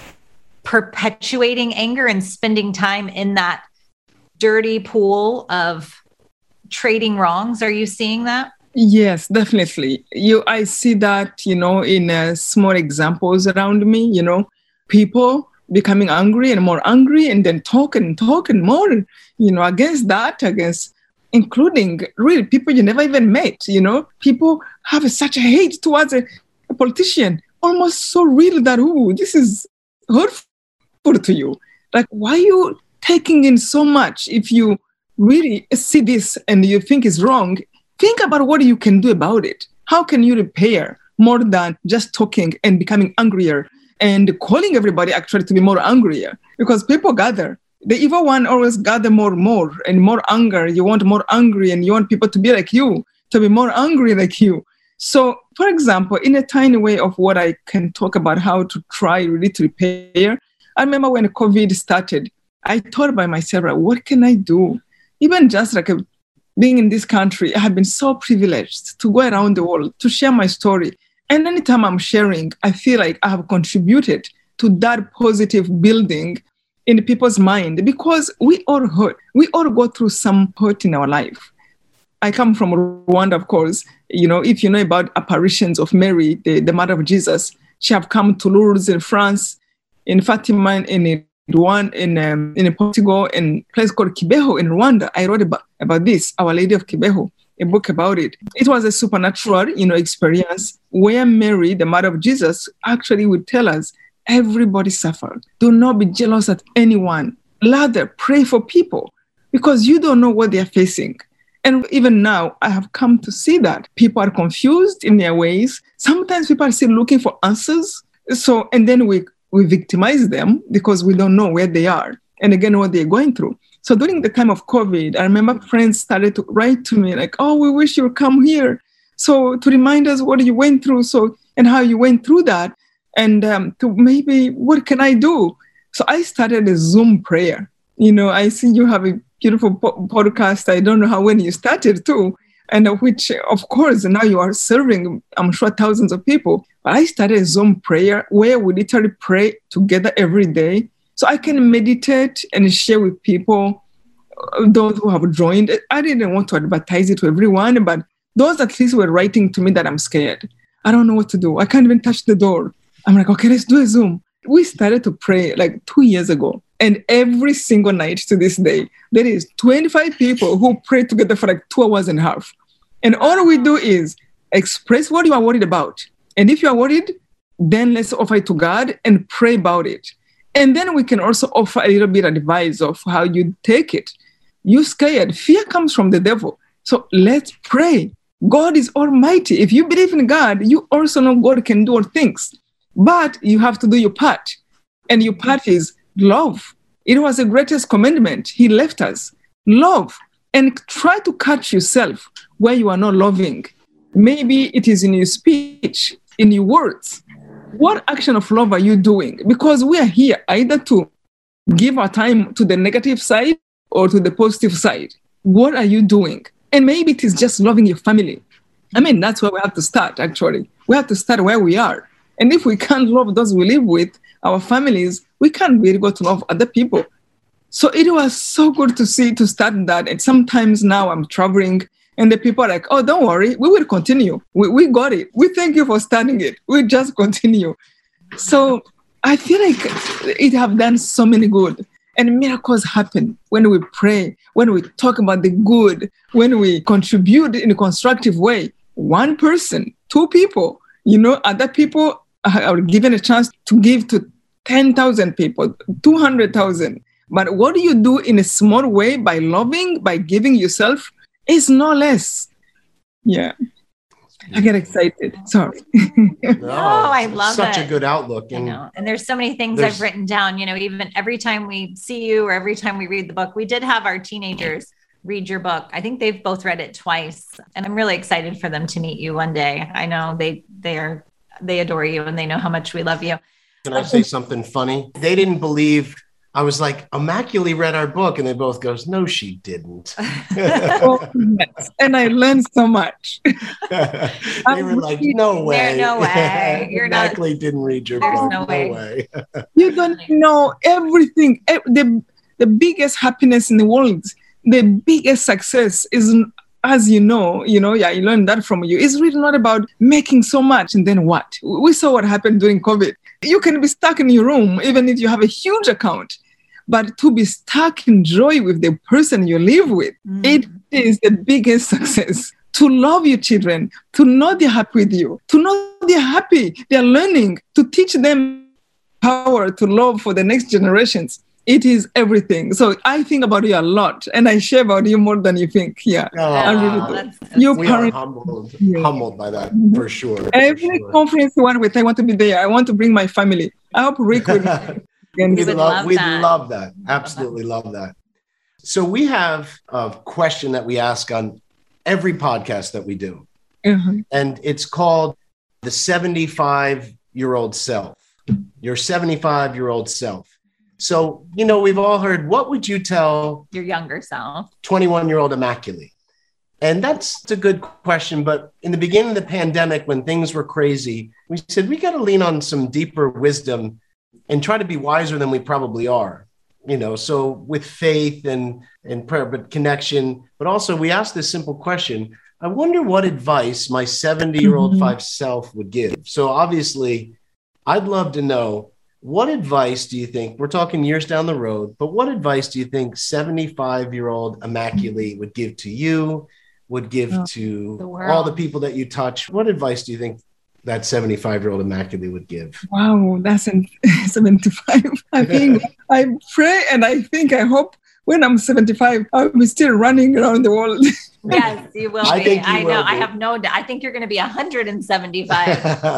[SPEAKER 2] perpetuating anger and spending time in that dirty pool of trading wrongs? Are you seeing that?
[SPEAKER 1] Yes, definitely. You, I see that, you know, in uh, small examples around me, you know, people becoming angry and more angry and then talking and talking more, you know, against that, against, including really people you never even met, you know, people have such a hate towards a, a politician, almost so real that, ooh, this is hurtful to you. Like, why are you taking in so much? If you really see this and you think it's wrong, think about what you can do about it. How can you repair more than just talking and becoming angrier and calling everybody actually to be more angrier? Because people gather. The evil one always gather more and more and more anger. You want more angry and you want people to be like you, to be more angry like you. So, for example, in a tiny way of what I can talk about how to try really to repair, I remember when COVID started, I thought by myself, what can I do? Even just like a being in this country, I have been so privileged to go around the world, to share my story. And anytime I'm sharing, I feel like I have contributed to that positive building in people's mind because we all hurt. We all go through some hurt in our life. I come from Rwanda, of course. You know, if you know about apparitions of Mary, the, the mother of Jesus, she have come to Lourdes in France, in Fatima, in Rwanda, in um, in Portugal, in a place called Kibeho in Rwanda. I wrote about, about this, Our Lady of Kibeho, a book about it. It was a supernatural, you know, experience where Mary, the mother of Jesus, actually would tell us, everybody suffered. Do not be jealous at anyone. Rather, pray for people because you don't know what they're facing. And even now, I have come to see that people are confused in their ways. Sometimes people are still looking for answers. So, and then we we victimize them because we don't know where they are and again, what they're going through. So during the time of COVID, I remember friends started to write to me like, oh, we wish you would come here. So to remind us what you went through so and how you went through that and um, to maybe, what can I do? So I started a Zoom prayer. You know, I see you have a beautiful po- podcast. I don't know how, when you started too. And which, of course, now you are serving, I'm sure, thousands of people. But I started a Zoom prayer where we literally pray together every day. So I can meditate and share with people, those who have joined. I didn't want to advertise it to everyone, but those at least were writing to me that I'm scared. I don't know what to do. I can't even touch the door. I'm like, okay, let's do a Zoom. We started to pray like two years ago. And every single night to this day, there is twenty-five people who pray together for like two hours and a half. And all we do is express what you are worried about. And if you are worried, then let's offer it to God and pray about it. And then we can also offer a little bit of advice of how you take it. You're scared. Fear comes from the devil. So let's pray. God is almighty. If you believe in God, you also know God can do all things. But you have to do your part. And your part is love. It was the greatest commandment. He left us. Love. And try to catch yourself where you are not loving. Maybe it is in your speech, in your words. What action of love are you doing? Because we are here either to give our time to the negative side or to the positive side. What are you doing? And maybe it is just loving your family. I mean, that's where we have to start, actually. We have to start where we are. And if we can't love those we live with, our families, we can't really go to love other people. So it was so good to see, to start that. And sometimes now I'm traveling and the people are like, oh, don't worry, we will continue. We, we got it. We thank you for starting it. We just continue. So I feel like it have done so many good. And miracles happen when we pray, when we talk about the good, when we contribute in a constructive way. One person, two people, you know, other people are given a chance to give to ten thousand people, two hundred thousand. But what do you do in a small way by loving, by giving yourself is no less. Yeah. I get excited. Sorry.
[SPEAKER 4] No,
[SPEAKER 2] I love
[SPEAKER 4] such
[SPEAKER 2] it.
[SPEAKER 4] a good outlook.
[SPEAKER 2] I
[SPEAKER 4] And
[SPEAKER 2] know. And there's so many things
[SPEAKER 4] There's-
[SPEAKER 2] I've written down, you know, even every time we see you or every time we read the book. We did have our teenagers read your book. I think they've both read it twice, and I'm really excited for them to meet you one day. I know they they are they adore you and they know how much we love you.
[SPEAKER 4] Can I say something funny? They didn't believe. I was like, Immaculée read our book, and they both goes, no, she didn't.
[SPEAKER 1] Oh, yes. And I learned so much.
[SPEAKER 4] They were like, no way.
[SPEAKER 2] There's no way. You're not-
[SPEAKER 4] Immaculée didn't read your
[SPEAKER 2] There's
[SPEAKER 4] book.
[SPEAKER 2] no
[SPEAKER 4] No
[SPEAKER 2] way.
[SPEAKER 4] way.
[SPEAKER 1] You don't know everything. Eh, The, the biggest happiness in the world, the biggest success is, as you know, you know, yeah, you learned that from you. It's really not about making so much and then what? We saw what happened during COVID. You can be stuck in your room, even if you have a huge account, but to be stuck in joy with the person you live with,
[SPEAKER 2] Mm.
[SPEAKER 1] it is the biggest success. To love your children, to know they're happy with you, to know they're happy, they're learning, to teach them power to love for the next generations. It is everything. So I think about you a lot, and I share about you more than you think. Yeah.
[SPEAKER 4] Oh,
[SPEAKER 1] I really
[SPEAKER 2] Oh,
[SPEAKER 1] do.
[SPEAKER 2] that's-
[SPEAKER 1] You
[SPEAKER 4] we are
[SPEAKER 1] parent,
[SPEAKER 4] humbled,
[SPEAKER 1] Yeah.
[SPEAKER 4] humbled by that, for sure. for
[SPEAKER 1] every
[SPEAKER 4] sure.
[SPEAKER 1] conference you want with, I want to be there. I want to bring my family. I hope Rick will.
[SPEAKER 4] We'd,
[SPEAKER 2] We would
[SPEAKER 4] love,
[SPEAKER 2] love
[SPEAKER 4] we'd
[SPEAKER 2] that.
[SPEAKER 4] love that. Absolutely love that. So we have a question that we ask on every podcast that we do,
[SPEAKER 1] Uh-huh.
[SPEAKER 4] and it's called the seventy-five-year-old self, your seventy-five-year-old self. So, you know, we've all heard, what would you tell
[SPEAKER 2] your younger self.
[SPEAKER 4] twenty-one-year-old Immaculée? And that's a good question. But in the beginning of the pandemic, when things were crazy, we said, we got to lean on some deeper wisdom and try to be wiser than we probably are. You know, so with faith and, and prayer, but connection, but also we asked this simple question. I wonder what advice my seventy-year-old
[SPEAKER 1] Mhm.
[SPEAKER 4] five self would give. So obviously, I'd love to know, what advice do you think, we're talking years down the road, but what advice do you think seventy-five-year-old Immaculée would give to you, would give
[SPEAKER 1] Oh,
[SPEAKER 4] to
[SPEAKER 2] the
[SPEAKER 4] all the
[SPEAKER 2] world.
[SPEAKER 4] people that you touch? What advice do you think that seventy-five-year-old Immaculée would give?
[SPEAKER 1] Wow, that's an seventy-five. I think I pray and I think I hope when I'm seventy-five, I'll be still running around the world.
[SPEAKER 2] Yes, you will
[SPEAKER 4] I
[SPEAKER 2] be.
[SPEAKER 4] think you
[SPEAKER 2] I know.
[SPEAKER 4] will
[SPEAKER 2] I
[SPEAKER 4] be.
[SPEAKER 2] have no doubt. I think you're going to be one hundred seventy-five.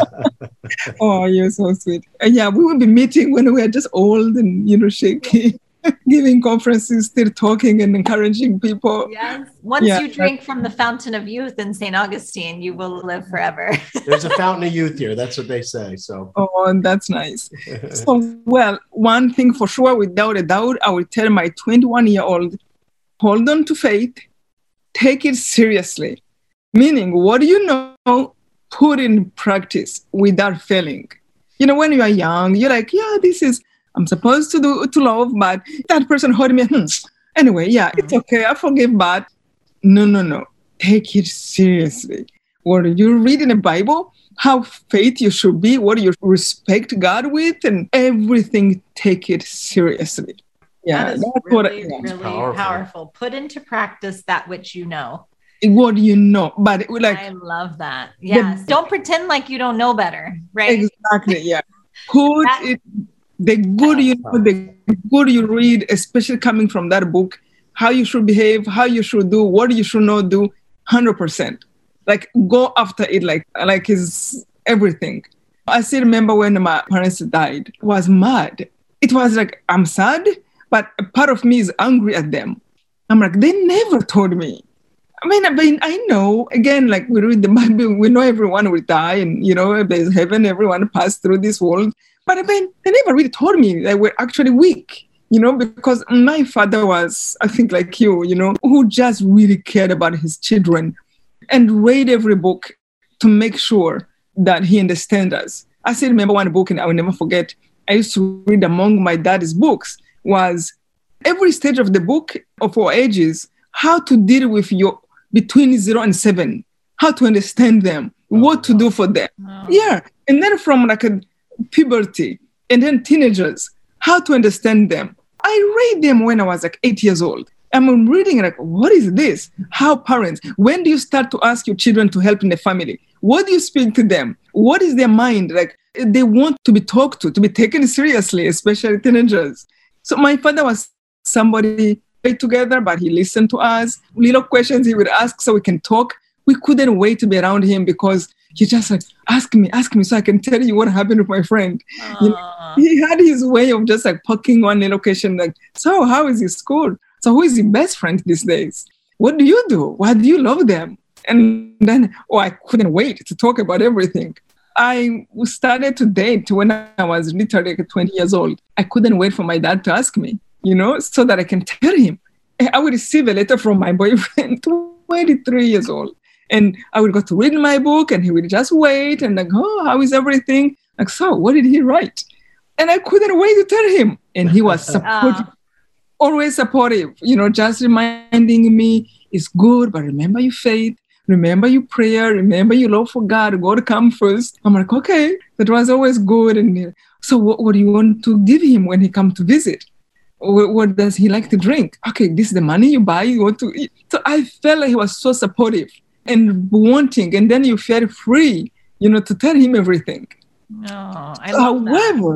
[SPEAKER 1] Oh, you're so sweet. And yeah, we will be meeting when we are just old and, you know, shaky, giving conferences, still talking and encouraging people.
[SPEAKER 2] Yes. Once
[SPEAKER 1] Yeah.
[SPEAKER 2] you drink from the fountain of youth in Saint Augustine, you will live forever.
[SPEAKER 4] There's a fountain of youth here. That's what they say. So,
[SPEAKER 1] Oh, and that's nice. So, well, one thing for sure, without a doubt, I will tell my twenty-one-year-old, hold on to faith, take it seriously. Meaning, what do you know? Put in practice without failing. You know, when you are young, you're like, yeah, this is, I'm supposed to do to love, but that person hurt me. Hmm. Anyway, yeah, it's okay. I forgive, but no, no, no. Take it seriously. What you read in the Bible, how faith you should be, what you respect God with, and everything, take it seriously. Yeah,
[SPEAKER 2] That is
[SPEAKER 1] that's
[SPEAKER 2] really,
[SPEAKER 1] what I, yeah.
[SPEAKER 2] really
[SPEAKER 4] powerful.
[SPEAKER 2] powerful. Put into practice that which you know.
[SPEAKER 1] What do you know? But it, like,
[SPEAKER 2] I love that. Yes. Don't pretend like you don't know better, right?
[SPEAKER 1] exactly, yeah. Put
[SPEAKER 2] That-
[SPEAKER 1] it, the good you know, the good you read, especially coming from that book, how you should behave, how you should do, what you should not do, one hundred percent. Like, go after it like, like it's everything. I still remember when my parents died, I was mad. It was like, I'm sad, but a part of me is angry at them. I'm like, they never told me. I mean, I mean, I know, again, like we read the Bible, we know everyone will die and, you know, there's heaven, everyone passed through this world. But I mean, they never really told me they were actually weak, you know, because my father was, I think like you, you know, who just really cared about his children and read every book to make sure that he understands us. I still remember one book, and I will never forget, I used to read among my dad's books, was every stage of the book of our ages, how to deal with your between zero and seven, how to understand them, what to do for them.
[SPEAKER 2] Oh.
[SPEAKER 1] Yeah. And then from like a puberty and then teenagers, how to understand them. I read them when I was like eight years old. I'm reading like, what is this? How parents, when do you start to ask your children to help in the family? What do you speak to them? What is their mind? Like, they want to be talked to, to be taken seriously, especially teenagers. So my father was somebody together, but he listened to us. Little questions he would ask so we can talk. we couldn't wait to be around him because he just like, ask me, ask me so I can tell you what happened with my friend. You know, he had his way of just like poking one little question like, so how is his school? So who is your best friend these days? What do you do? Why do you love them? And then, oh, I couldn't wait to talk about everything. I started to date when I was literally like twenty years old. I couldn't wait for my dad to ask me, you know, so that I can tell him. I would receive a letter from my boyfriend, twenty-three years old. And I would go to read my book and he would just wait and like, oh, how is everything? Like, so what did he write? And I couldn't wait to tell him. And he was supportive, always supportive, you know, just reminding me it's good, but remember your faith. Remember your prayer, remember your love for God, God come first. I'm like, okay, that was always good. And so what, what do you want to give him when he comes to visit? What, what does he like to drink? Okay, this is the money you buy, you want to eat. So I felt like he was so supportive and wanting, and then you felt free, you know, to tell him everything.
[SPEAKER 2] Oh, I love
[SPEAKER 1] However,
[SPEAKER 2] that.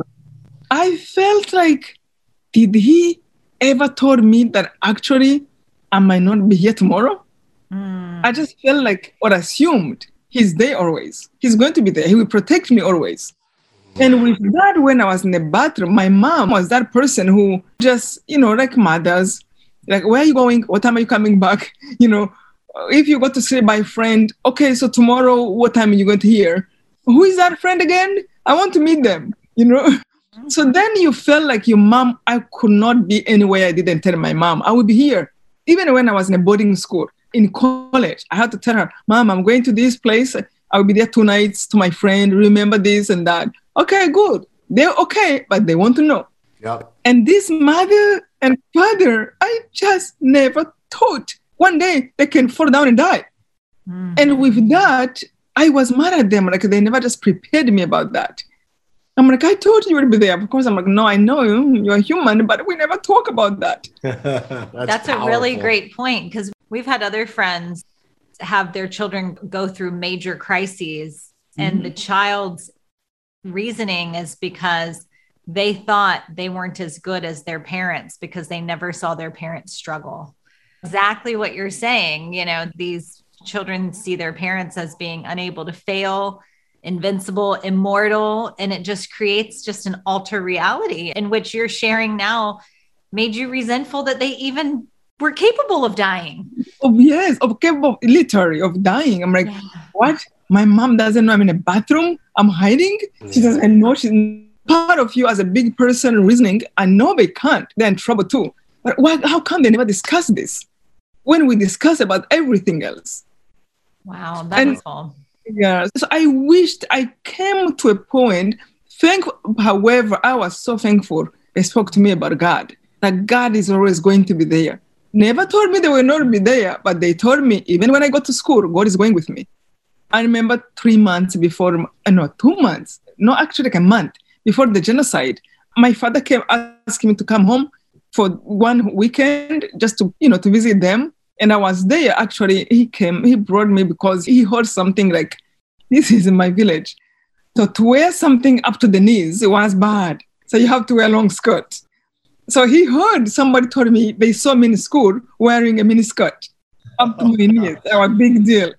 [SPEAKER 1] I felt like, did he ever told me that actually I might not be here tomorrow? Mm. I just felt like, or assumed, he's there always. He's going to be there. He will protect me always. And with that, when I was in the bathroom, my mom was that person who just, you know, like mothers, like, where are you going? What time are you coming back? You know, if you go to sleep by a friend, okay, so tomorrow, what time are you going to hear? Who is that friend again? I want to meet them, you know? So then you felt like your mom, I could not be anywhere I didn't tell my mom. I would be here. Even when I was in a boarding school, in college, I had to tell her, Mom, I'm going to this place. I'll be there two nights to my friend. Remember this and that. Okay, good. They're okay, but they want to know.
[SPEAKER 4] Yep.
[SPEAKER 1] And this mother and father, I just never thought one day they can fall down and die. Mm-hmm. And with that, I was mad at them. Like, they never just prepared me about that. I'm like, I told you would be there. Of course, I'm like, no, I know you. You're human, but we never talk about that.
[SPEAKER 2] That's, That's a really great point, because we've had other friends have their children go through major crises, mm-hmm. and the child's reasoning is because they thought they weren't as good as their parents because they never saw their parents struggle. Exactly what you're saying. You know, these children see their parents as being unable to fail, invincible, immortal, and it just creates just an alter reality in which you're sharing now made you resentful that they even were capable of dying.
[SPEAKER 1] Oh, yes, of capable, literally, of dying. I'm like, yeah. What? My mom doesn't know I'm in a bathroom? I'm hiding? Yeah. She doesn't know. She's part of you as a big person reasoning. I know they can't. They're in trouble too. But why? How come they never discuss this when we discuss about everything else?
[SPEAKER 2] Wow, that and, is all.
[SPEAKER 1] Yeah. So I wished I came to a point. Thank, however, I was so thankful they spoke to me about God. That God is always going to be there. Never told me they will not be there, but they told me even when I go to school, God is going with me. I remember three months before, no, two months, no, actually like a month before the genocide, my father came asking me to come home for one weekend just to, you know, to visit them. And I was there. Actually, he came, he brought me because he heard something like, this is in my village. So to wear something up to the knees was bad. So you have to wear a long skirt. So he heard somebody told me they saw me in school wearing a mini skirt up to my knees. That was a big deal.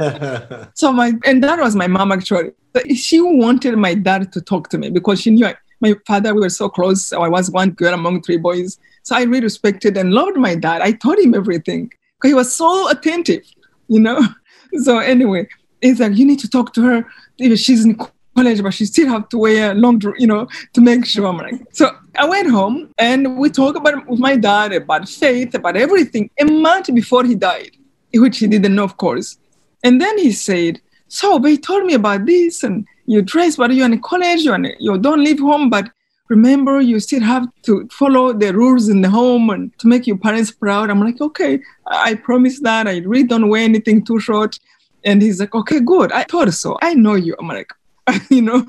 [SPEAKER 1] So my, and that was my mom actually. So she wanted my dad to talk to me because she knew I, my father, we were so close. So I was one girl among three boys. So I really respected and loved my dad. I told him everything because he was so attentive, you know? So anyway, it's like, you need to talk to her. She's in college, but she still have to wear long, you know, to make sure. I'm like, so I went home and we talked about with my dad about faith, about everything a month before he died, which he didn't know, of course. And then he said, so they told me about this and you dress, but you're in college, you're in, you don't leave home, but remember, you still have to follow the rules in the home and to make your parents proud. I'm like, okay, I promise that. I really don't wear anything too short. And he's like, okay, good. I thought so. I know you. I'm like, you know,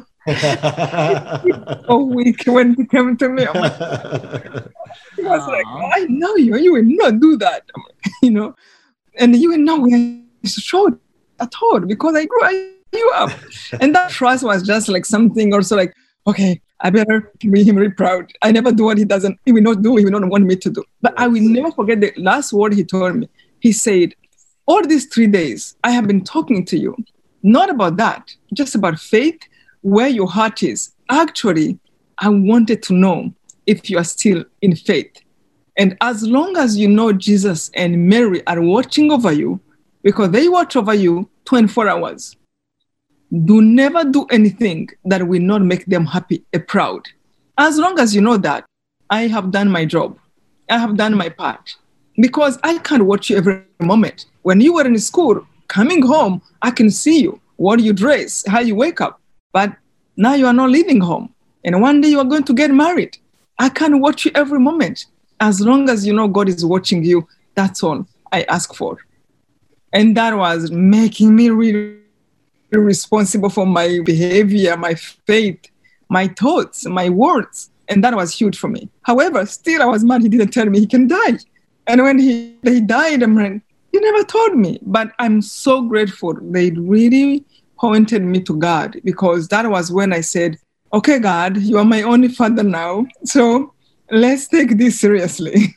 [SPEAKER 1] so weak when he came to me. I'm like, he was like, I know you. You will not do that. I'm like, you know, and you will not wear short at all because I grew you up. And that trust was just like something also like, okay, I better make him really proud. I never do what he doesn't, he will not do, he will not want me to do. But I will never forget the last word he told me. He said, all these three days, I have been talking to you, not about that, just about faith, where your heart is. Actually, I wanted to know if you are still in faith. And as long as you know Jesus and Mary are watching over you, because they watch over you twenty-four hours, do never do anything that will not make them happy and proud. As long as you know that, I have done my job. I have done my part. Because I can't watch you every moment. When you were in school, coming home, I can see you, what you dress, how you wake up. But now you are not leaving home. And one day you are going to get married. I can't watch you every moment. As long as you know God is watching you, that's all I ask for. And that was making me really responsible for my behavior, my faith, my thoughts, my words. And that was huge for me. However, still I was mad he didn't tell me he can die. And when he, he died, I'm like, you never told me. But I'm so grateful. They really pointed me to God, because that was when I said, okay, God, you are my only father now. So let's take this seriously.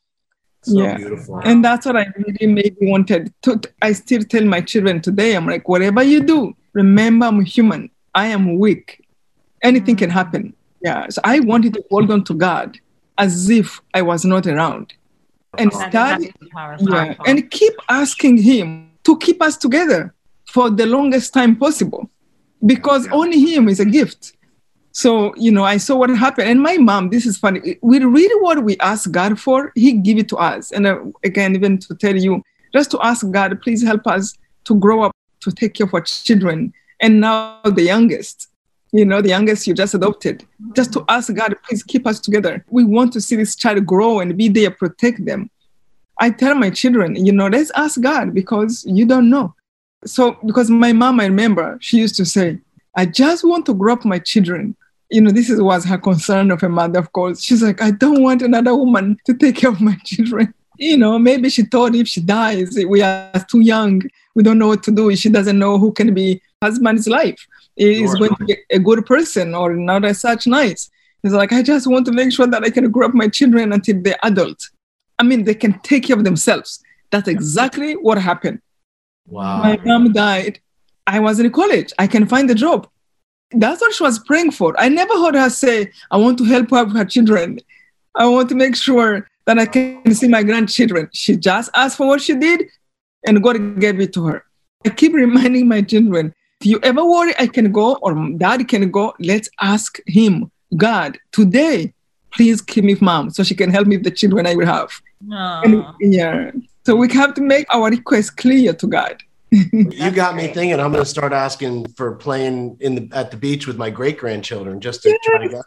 [SPEAKER 4] So
[SPEAKER 1] yeah.
[SPEAKER 4] beautiful.
[SPEAKER 1] And that's what I really made me wanted to. I still tell my children today, I'm like, whatever you do, remember I'm human. I am weak. Anything can happen. Yeah. So I wanted to hold on to God as if I was not around. And start, yeah, and keep asking him to keep us together for the longest time possible, because only him is a gift. So, you know, I saw what happened. And my mom, this is funny, we really what we ask God for, he give it to us. And uh, again, even to tell you, just to ask God, please help us to grow up, to take care of our children. And now the youngest, you know, the youngest you just adopted, just to ask God, please keep us together. We want to see this child grow and be there, protect them. I tell my children, you know, let's ask God, because you don't know. So, because my mom, I remember, she used to say, I just want to grow up my children. You know, this is, was her concern of a mother, of course. She's like, I don't want another woman to take care of my children. You know, maybe she thought if she dies, we are too young. We don't know what to do. She doesn't know who can be husband's life. Is sure. going to be a good person or not as such nice. It's like, I just want to make sure that I can grow up my children until they're adult. I mean, they can take care of themselves. That's exactly what happened.
[SPEAKER 4] Wow.
[SPEAKER 1] My mom died. I was in college. I can find a job. That's what she was praying for. I never heard her say, I want to help her with her children. I want to make sure that I can see my grandchildren. She just asked for what she did, and God gave it to her. I keep reminding my children, if you ever worry I can go or dad can go, let's ask him, God, today, please keep me mom so she can help me with the children I will have. And, yeah. So we have to make our request clear to God.
[SPEAKER 4] You got me thinking I'm going to start asking for playing in the, at the beach with my great grandchildren just to try to get.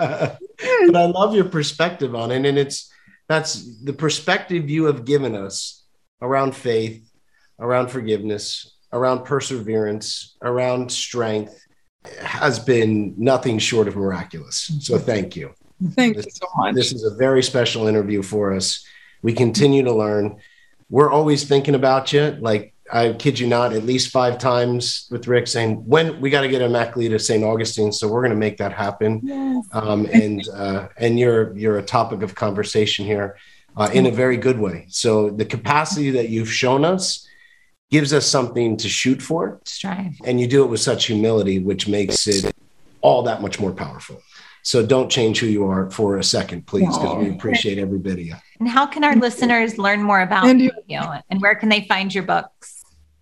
[SPEAKER 4] But I love your perspective on it. And it's, that's the perspective you have given us around faith, around forgiveness, around perseverance, around strength has been nothing short of miraculous. So thank you.
[SPEAKER 1] Thank
[SPEAKER 4] this,
[SPEAKER 1] you so much.
[SPEAKER 4] This is a very special interview for us. We continue to learn. We're always thinking about you. Like, I kid you not, at least five times with Rick saying, when we got to get Immaculée to Saint Augustine. So we're going to make that happen. Yes. Um, and, uh, and you're, you're a topic of conversation here uh, in a very good way. So the capacity that you've shown us gives us something to shoot for.
[SPEAKER 2] Strive.
[SPEAKER 4] And you do it with such humility, which makes it all that much more powerful. So don't change who you are for a second, please, because we appreciate every bit of you.
[SPEAKER 2] And how can our listeners learn more about and you, you know, and where can they find your books?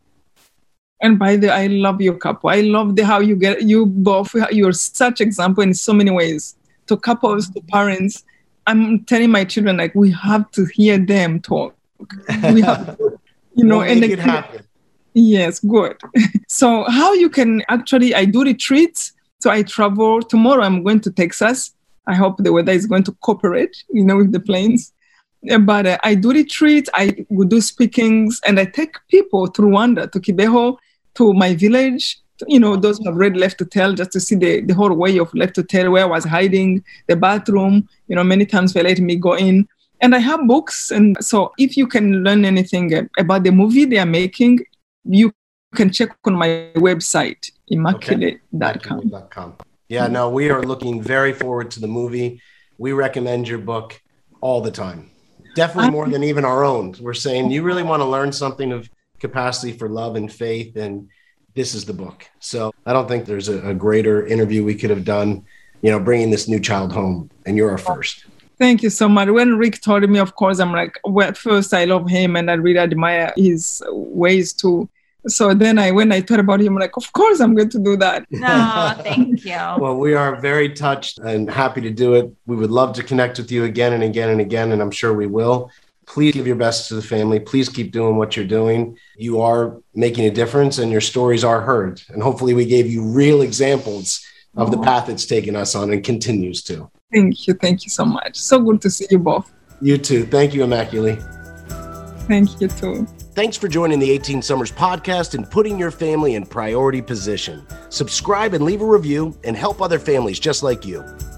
[SPEAKER 1] And by the, I love your couple. I love the how you get, you both, you're such example in so many ways. To couples, to parents. I'm telling my children, like, we have to hear them talk. We have to, you know,
[SPEAKER 4] we'll
[SPEAKER 1] and
[SPEAKER 4] make
[SPEAKER 1] the,
[SPEAKER 4] it happen.
[SPEAKER 1] Yes, good. So how you can actually, I do retreats. So I travel tomorrow. I'm going to Texas. I hope the weather is going to cooperate, you know, with the planes. But uh, I do retreats. I would do speakings, and I take people to Rwanda, to Kibeho, to my village. You know, those who have read Left to Tell, just to see the, the whole way of Left to Tell, where I was hiding, the bathroom. You know, many times they let me go in. And I have books. And so if you can learn anything about the movie they are making, you can check on my website, immaculate dot com.
[SPEAKER 4] Okay. immaculate dot com. Yeah, no, we are looking very forward to the movie. We recommend your book all the time. Definitely more than even our own. We're saying you really want to learn something of capacity for love and faith. And this is the book. So I don't think there's a, a greater interview we could have done, you know, bringing this new child home. And you're our first.
[SPEAKER 1] Thank you so much. When Rick told me, of course, I'm like, well, at first I love him and I really admire his ways too. So then I, when I thought about him, I'm like, of course I'm going to do that.
[SPEAKER 2] No, thank you.
[SPEAKER 4] Well, we are very touched and happy to do it. We would love to connect with you again and again and again, and I'm sure we will. Please give your best to the family. Please keep doing what you're doing. You are making a difference and your stories are heard. And hopefully we gave you real examples of the path it's taken us on and continues to.
[SPEAKER 1] Thank you. Thank you so much. So good to see you both.
[SPEAKER 4] You too. Thank you, Immaculée.
[SPEAKER 1] Thank you too.
[SPEAKER 4] Thanks for joining the eighteen Summers podcast and putting your family in priority position. Subscribe and leave a review and help other families just like you.